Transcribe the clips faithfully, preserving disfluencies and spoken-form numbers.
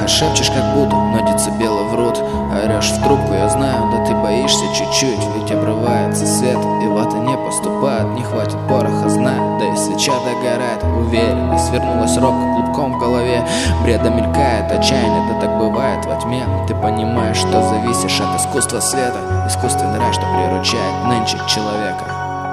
шепчешь, как будто, но децибелы врут. Орешь в трубку, я знаю, да ты боишься чуть-чуть. Ведь обрывается свет, и вата не поступает. Не хватит пороха, знаю, да и свеча догорает. Уверенность свернулась робко клубком в голове. Бреда мелькает, отчаяние, да так бывает во тьме. Ты понимаешь, что зависишь от искусства света. Искусственный рай, что приручает нынче человека.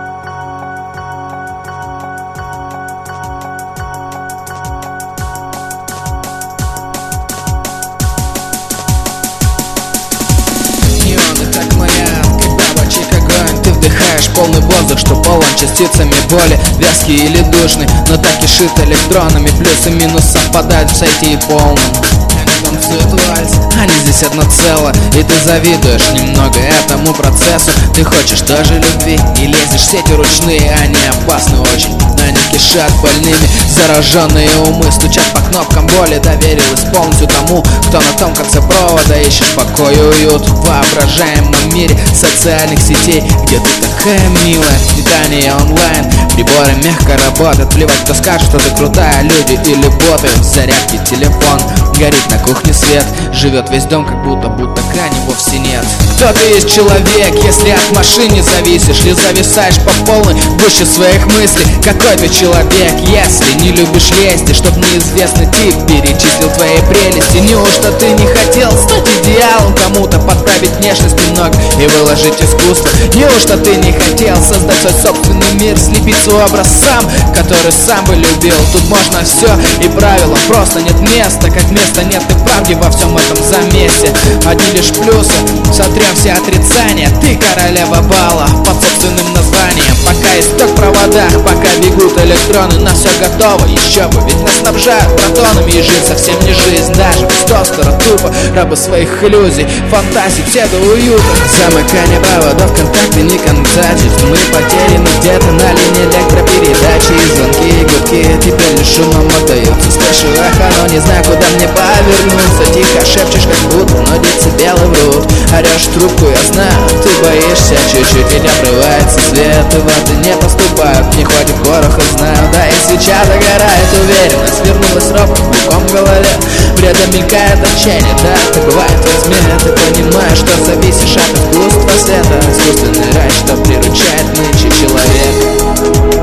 Полный воздух, что полон частицами боли, вязкий или душный, но так и шит электронами. Плюс и минус совпадают в сайте и полном. Они танцуют вальс, они здесь одно цело. И ты завидуешь немного этому процессу. Ты хочешь тоже любви и лезешь в сети ручные. Они опасны очень, они кишат больными. Зараженные умы стучат по кнопкам боли. Доверилась полностью тому, кто на том конце провода. Ищешь покой и уют в воображаемом мире социальных сетей, где ты такая милая. Питание онлайн, приборы мягко работают. Плевать, кто скажет, что ты крутая. Люди или боты, в зарядке телефон. Горит на кухне свет, живет весь дом, как будто, будто крани вовсе нет. Кто ты есть человек, если от машины зависишь? Или зависаешь по полной выше своих мыслей? Какой ты человек, если не любишь лезть? И чтоб неизвестный тип перечислил твои прелести. Неужто ты не хотел стать идеалом, кому-то подправить внешность немного и выложить искусство? Неужто ты не хотел создать свой собственный мир, слепить свой образ сам, который сам бы любил? Тут можно все и правила, просто нет места, как места нет и правде во всем этом замесе. Одни лишь плюсы, сотрем все отрицания. Ты королева бала под собственным названием. Пока исток в проводах, пока бегут электроны, на все готово, еще бы, ведь нас снабжают протонами. И жить совсем не жизнь, даже без тостера, тупо рабы своих иллюзий, фантазий, все до уюта. Замыкание проводов, контакты не контачить. Мы потеряны где-то на линии электропередачи. И звонки, и гудки теперь лишь шумом отдаются. Слышу эхо, но не знаю, куда мне повернуться. Тихо шепчешь, как будто, но децибелы врут. Орешь в трубку, я знаю, ты боишься чуть-чуть, ведь обрывается свет, и ваты не поступают. Не хватит пороха, знаю, да и свеча догорает. Уверенность вернулась робко клубком в голове. Бреда мелькает отчаяние, да, так бывает во тьме. Ты понимаешь, что зависишь от искусства света. Искусственный рай, что приручает нынче человека.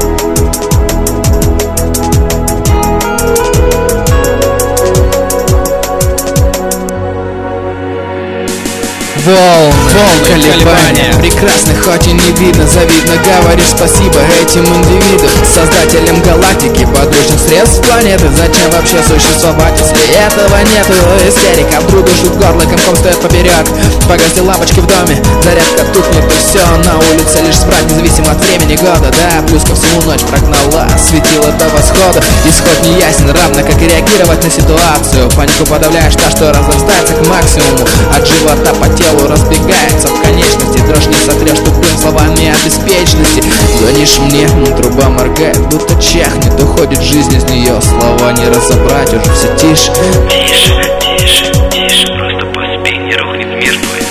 Волны, волны колебания, прекрасны, хоть и не видно. Завидно говоришь спасибо этим индивидам, создателям галактики, подручных средств планеты. Зачем вообще существовать, если этого нету? Истерика, вдруг душит горло, комком стоит поперек. Погасли лампочки в доме, зарядка тухнет и все. На улице лишь спрать, независимо от времени года. Да, плюс ко всему ночь прогнала, светило до восхода. Исход не ясен, равно как и реагировать на ситуацию. Панику подавляешь, та, что разрастается к максимуму. От живота по телу разбегается в конечности. Дрожь не сотрешь тупым словами о беспечности. Звонишь мне, труба моргает, будто чахнет. Уходит жизнь из нее, слова не разобрать, уже все тише. Тише, тише, тише, просто поспи, не рухнет мир твой.